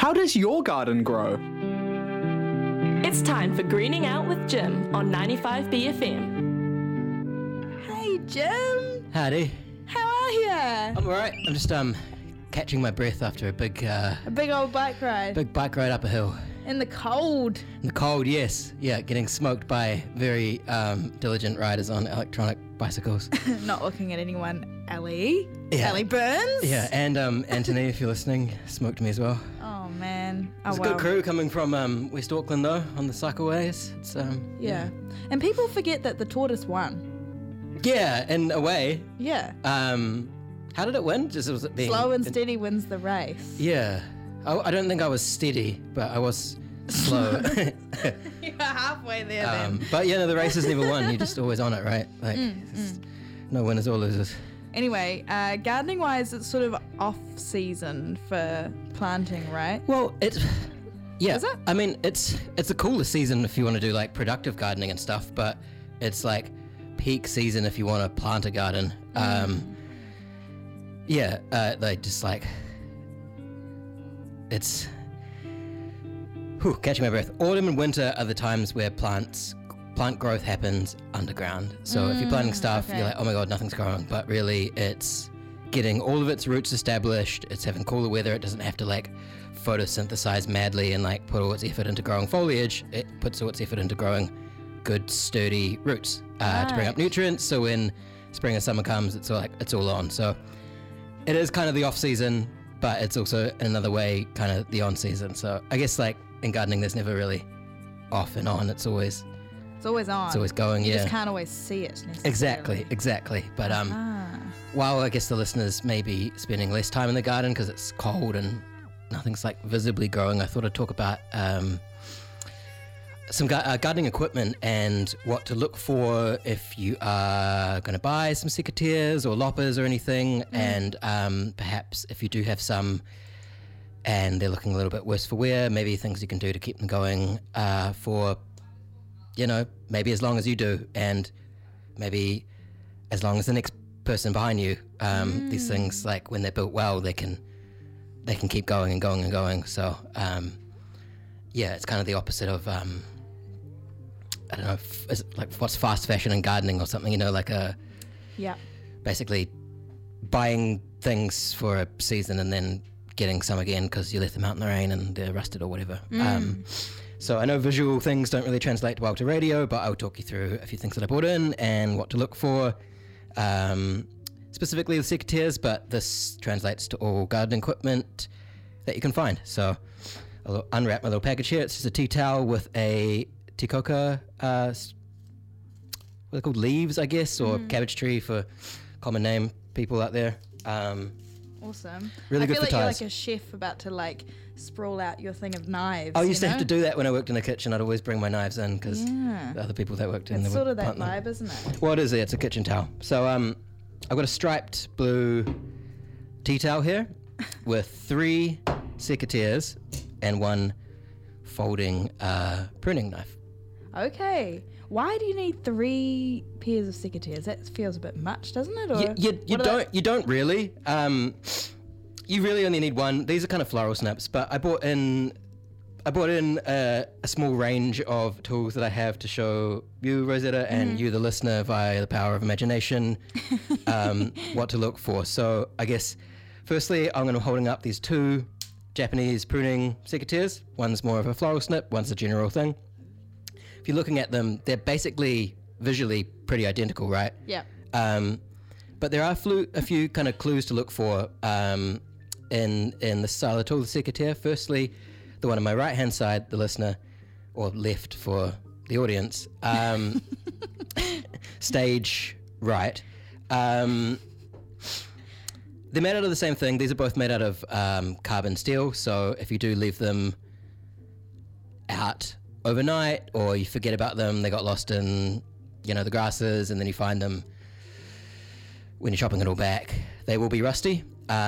How does your garden grow? It's time for Greening Out with Jim on 95BFM. Hey, Jim. Howdy. How are you? I'm alright. I'm just catching my breath after a big A big old bike ride. big bike ride up a hill. In the cold. In the cold, yes. Yeah, getting smoked by very diligent riders on electronic bicycles. Not looking at anyone. Ellie. Yeah. Ellie Burns. Yeah, and Anthony, if you're listening, smoked me as well. Oh, man. It's a good crew coming from West Auckland, though, on the cycleways. It's Yeah. And people forget that the tortoise won. Yeah, in a way. Yeah. How did it win? Just was it being Slow and steady wins the race. Yeah. I don't think I was steady, but I was slow. You're halfway there then. But yeah, no, the race is never won. You're just always on it, right? Like, no winners or losers. Anyway, gardening wise, it's sort of off season for planting, right? Well, yeah. Is it? I mean, it's the coolest season if you want to do like productive gardening and stuff, but it's like peak season if you want to plant a garden. Yeah, they just like it's. Catching my breath. Autumn and winter are the times where plant growth happens underground. So if you're planting stuff, okay. you're like, oh my god, nothing's growing. But really, it's getting all of its roots established. It's having cooler weather. It doesn't have to like photosynthesize madly and like put all its effort into growing foliage. It puts all its effort into growing good, sturdy roots to bring up nutrients. So when spring and summer comes, it's all on. So it is kind of the off season, but it's also in another way kind of the on season. So I guess like in gardening, there's never really off and on. It's always on. It's always going, You yeah. just can't always see it necessarily. Exactly. But while I guess the listeners may be spending less time in the garden because it's cold and nothing's like visibly growing, I thought I'd talk about some gardening equipment and what to look for if you are going to buy some secateurs or loppers or anything, and perhaps if you do have some and they're looking a little bit worse for wear, maybe things you can do to keep them going for, maybe as long as you do, and maybe as long as the next person behind you. These things, like when they're built well, they can keep going and going and going. So, it's kind of the opposite of, I don't know, is it like what's fast fashion in gardening or something, basically buying things for a season and then getting some again because you left them out in the rain and they're rusted or whatever. So I know visual things don't really translate well to radio, but I'll talk you through a few things that I brought in and what to look for, specifically the secateurs, but this translates to all garden equipment that you can find. So I'll unwrap my little package here. It's just a tea towel with a te coca, what are they called, leaves, I guess, or cabbage tree for common name people out there. Awesome. Really good I feel for like ties. you're like a chef about to like sprawl out your thing of knives. I used to have to do that when I worked in the kitchen. I'd always bring my knives in because the other people that worked in It's there sort would of that plant them. vibe, isn't it? Well, it is. It's a kitchen towel. So I've got a striped blue tea towel here with 3 secateurs and 1 folding pruning knife. Okay. Why do you need 3 pairs of secateurs? That feels a bit much, doesn't it? Or You don't really. You really only need 1. These are kind of floral snips, but I bought in a small range of tools that I have to show you, Rosetta, and you, the listener, via the power of imagination, what to look for. So I guess, firstly, I'm going to be holding up these 2 Japanese pruning secateurs. One's more of a floral snip, one's a general thing. If you're looking at them, they're basically visually pretty identical, right? Yeah. But there are a few kind of clues to look for in the style of tool, the secateur. Firstly, the one on my right-hand side, the listener, or left for the audience, stage right. They're made out of the same thing. These are both made out of carbon steel, so if you do leave them out overnight or you forget about them, they got lost in, the grasses, and then you find them when you're chopping it all back, they will be rusty.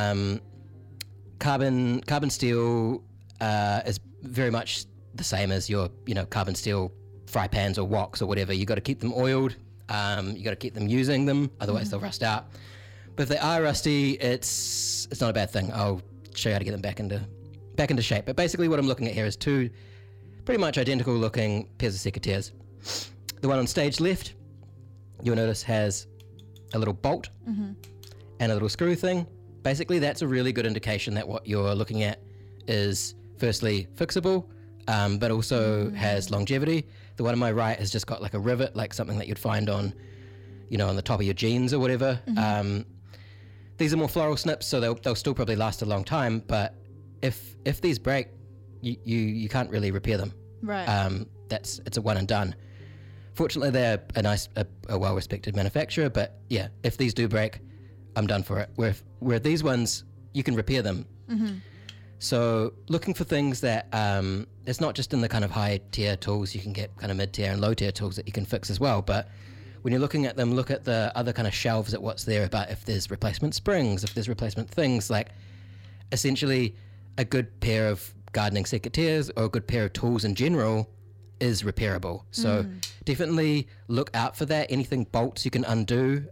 Carbon steel is very much the same as your, carbon steel fry pans or woks or whatever. You got to keep them oiled. You got to keep them using them, otherwise they'll rust out. But if they are rusty, it's not a bad thing. I'll show you how to get them back into back into shape. But basically what I'm looking at here is two pretty much identical looking pairs of secateurs. The one on stage left, you'll notice has a little bolt and a little screw thing. Basically, that's a really good indication that what you're looking at is firstly fixable, but also has longevity. The one on my right has just got like a rivet, like something that you'd find on, on the top of your jeans or whatever. These are more floral snips, so they'll still probably last a long time. But if these break, you can't really repair them. Right. It's a one and done. Fortunately, they're a well-respected manufacturer, but yeah, if these do break, I'm done for it. Where these ones, you can repair them. So looking for things that, it's not just in the kind of high-tier tools, you can get kind of mid-tier and low-tier tools that you can fix as well, but when you're looking at them, look at the other kind of shelves at what's there about if there's replacement springs, if there's replacement things, like essentially a good pair of gardening secateurs or a good pair of tools in general is repairable. So definitely look out for that. Anything bolts you can undo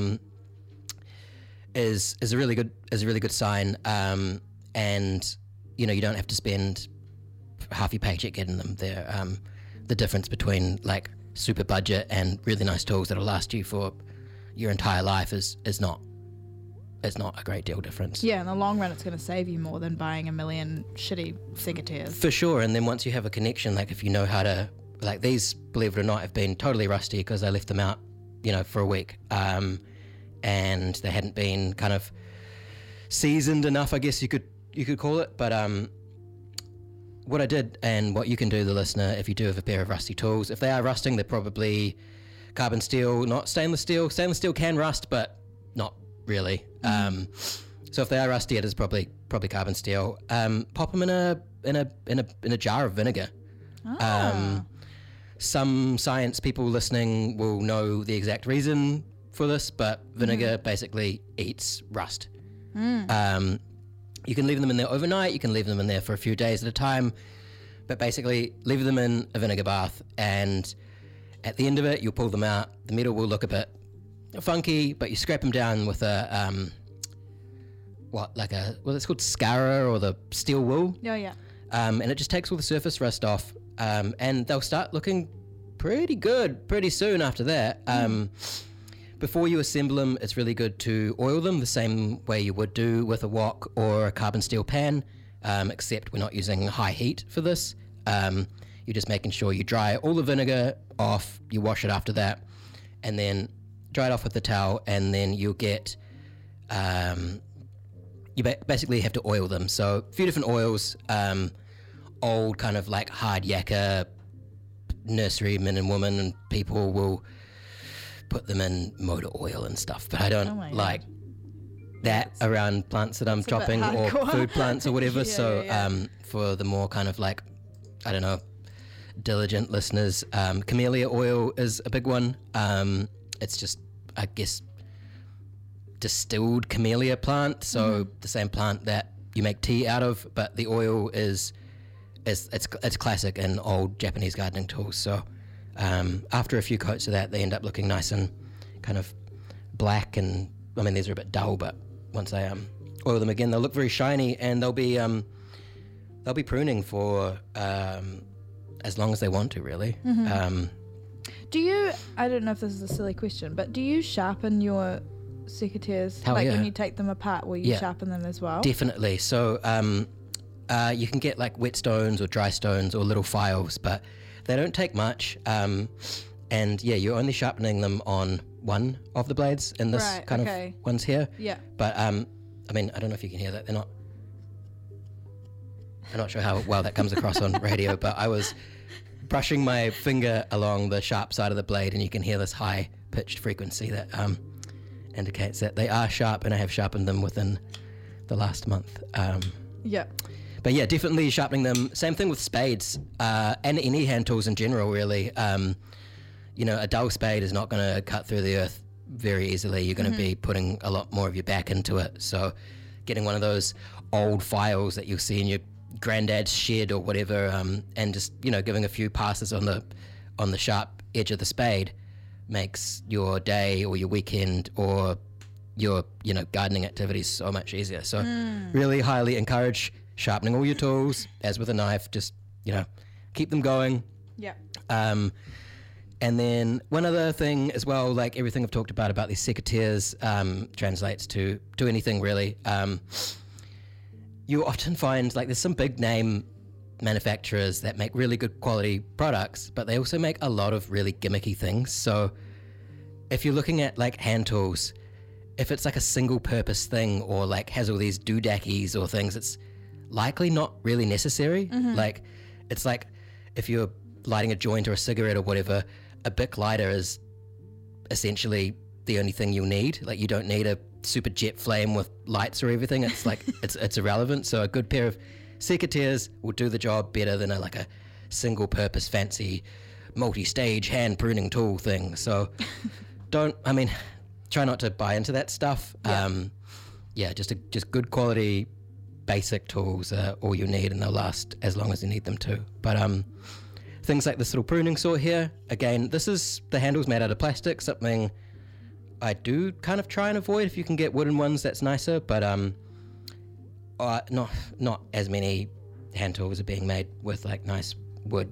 is a really good sign. And you don't have to spend half your paycheck getting them. They're the difference between like super budget and really nice tools that'll last you for your entire life is not a great deal difference. Yeah, in the long run, it's going to save you more than buying a million shitty secateurs. For sure. And then once you have a connection, like if you know how to, like these, believe it or not, have been totally rusty because I left them out, for a week. And they hadn't been kind of seasoned enough, I guess you could call it. But what I did, and what you can do, the listener, if you do have a pair of rusty tools, if they are rusting, they're probably carbon steel, not stainless steel. Stainless steel can rust, but not really. So if they are rusty, it is probably carbon steel. Pop them in a jar of vinegar. Some science people listening will know the exact reason for this, but vinegar basically eats rust. You can leave them in there overnight, you can leave them in there for a few days at a time, but basically leave them in a vinegar bath, and at the end of it, you'll pull them out. The metal will look a bit funky, but you scrape them down with it's called Scara or the steel wool. Oh, yeah. And it just takes all the surface rust off, and they'll start looking pretty good pretty soon after that. Before you assemble them, it's really good to oil them the same way you would do with a wok or a carbon steel pan, except we're not using high heat for this. You're just making sure you dry all the vinegar off, you wash it after that, and then dry it off with the towel, and then you'll get... you basically have to oil them. So a few different oils, old kind of like hard yakka nursery men and women and people will put them in motor oil and stuff, but I don't like that around plants that I'm chopping or food plants or whatever. For the more kind of like, I don't know, diligent listeners, camellia oil is a big one. It's just, I guess, distilled camellia plant, so the same plant that you make tea out of, but the oil is it's classic in old Japanese gardening tools. So after a few coats of that, they end up looking nice and kind of black, and I mean these are a bit dull, but once I oil them again, they'll look very shiny, and they'll be pruning for as long as they want to, really. Do you, I don't know if this is a silly question, but do you sharpen your secateurs? When you take them apart, will you sharpen them as well? Definitely. So you can get like whetstones or dry stones or little files, but they don't take much. And yeah, you're only sharpening them on one of the blades in this of ones here. Yeah. But I mean, I don't know if you can hear that. I'm not sure how well that comes across on radio, but I was brushing my finger along the sharp side of the blade, and you can hear this high pitched frequency that indicates that they are sharp, and I have sharpened them within the last month. But yeah, definitely sharpening them. Same thing with spades and any hand tools in general, really. A dull spade is not going to cut through the earth very easily. You're going to be putting a lot more of your back into it. So getting one of those old files that you'll see in your granddad's shed or whatever, and just giving a few passes on the sharp edge of the spade makes your day or your weekend or your gardening activities so much easier. So really highly encourage sharpening all your tools, as with a knife, just, keep them going. Yeah. And then one other thing as well, like everything I've talked about these secateurs, translates to anything really. You often find like there's some big name manufacturers that make really good quality products, but they also make a lot of really gimmicky things. So if you're looking at like hand tools, if it's like a single purpose thing or like has all these doodackies or things, it's likely not really necessary. Like it's like if you're lighting a joint or a cigarette or whatever, a Bic lighter is essentially the only thing you'll need. Like you don't need a super jet flame with lights or everything. It's like it's irrelevant. So a good pair of secateurs will do the job better than a single purpose fancy multi-stage hand pruning tool thing. So try not to buy into that stuff. Just good quality basic tools are all you need, and they'll last as long as you need them to. But things like this little pruning saw here, again, the handle's made out of plastic, something I do kind of try and avoid. If you can get wooden ones, that's nicer, but not as many hand tools are being made with like nice wood.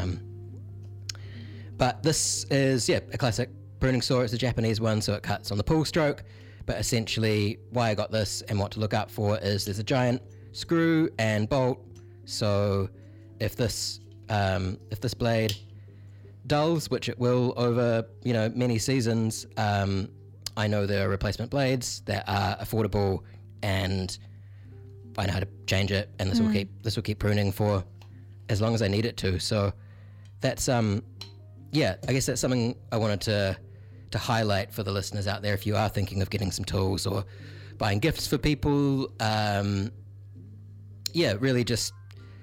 But this is a classic pruning saw. It's a Japanese one, so it cuts on the pull stroke. But essentially, why I got this and what to look out for is there's a giant screw and bolt. So if this blade dulls, which it will over many seasons, I know there are replacement blades that are affordable, and I know how to change it, and this will keep pruning for as long as I need it to. So that's I guess that's something I wanted to highlight for the listeners out there. If you are thinking of getting some tools or buying gifts for people, really just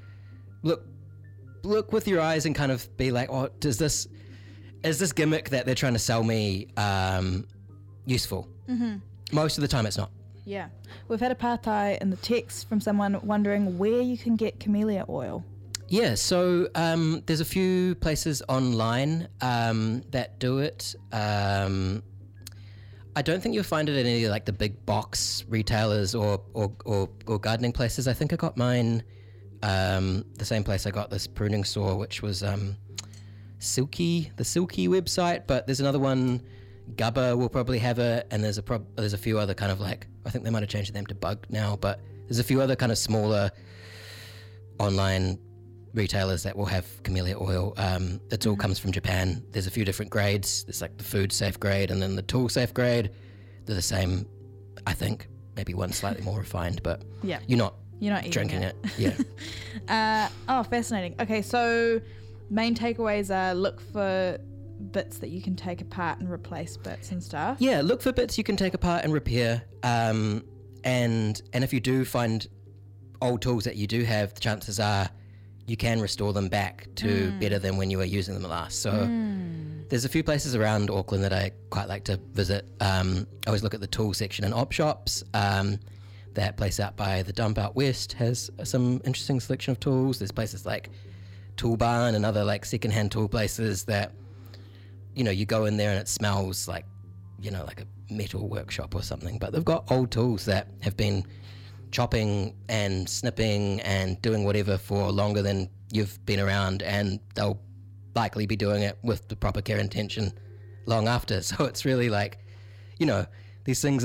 look with your eyes and kind of be like, oh, is this gimmick that they're trying to sell me useful? Most of the time it's not. Yeah. We've had a pātai in the text from someone wondering where you can get camellia oil. Yeah, so there's a few places online that do it. I don't think you'll find it at any like the big box retailers or gardening places. I think I got mine the same place I got this pruning saw, which was the Silky website. But there's another one, Gubba will probably have it, and there's a few other kind of like, I think they might have changed them to Bug now, but there's a few other kind of smaller online retailers that will have camellia oil. It all comes from Japan. There's a few different grades. There's like the food safe grade and then the tool safe grade. They're the same, I think. Maybe one slightly more refined, but you're not drinking it. Yeah. Fascinating. Okay, so main takeaways are look for bits that you can take apart and replace bits and stuff. Yeah, look for bits you can take apart and repair. And if you do find old tools that you do have, the chances are you can restore them back to better than when you were using them last. So there's a few places around Auckland that I quite like to visit. I always look at the tool section in op shops. That place out by the dump out west has some interesting selection of tools. There's places like Tool Barn and other like secondhand tool places that, you go in there and it smells like, like a metal workshop or something. But they've got old tools that have been chopping and snipping and doing whatever for longer than you've been around, and they'll likely be doing it with the proper care and intention long after. So it's really like, these things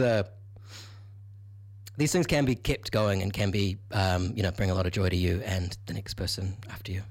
can be kept going and can be bring a lot of joy to you and the next person after you.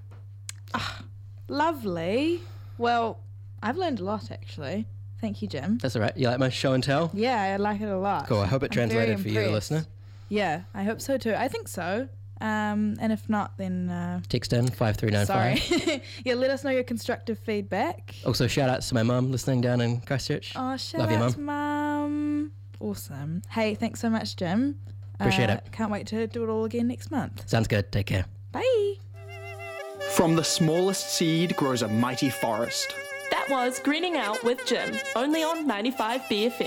Lovely. Well, I've learned a lot actually. Thank you, Jim. That's all right. You like my show and tell? Yeah, I like it a lot. Cool. I hope it translated for you, the listener. Yeah, I hope so too. I think so. And if not, then text in 5395. Sorry. Yeah, let us know your constructive feedback. Also, shout out to my mum listening down in Christchurch. Oh, shout out to Mum. Awesome. Hey, thanks so much, Jim. Appreciate it. Can't wait to do it all again next month. Sounds good. Take care. Bye. From the smallest seed grows a mighty forest. That was Greening Out with Jim, only on 95 BFM.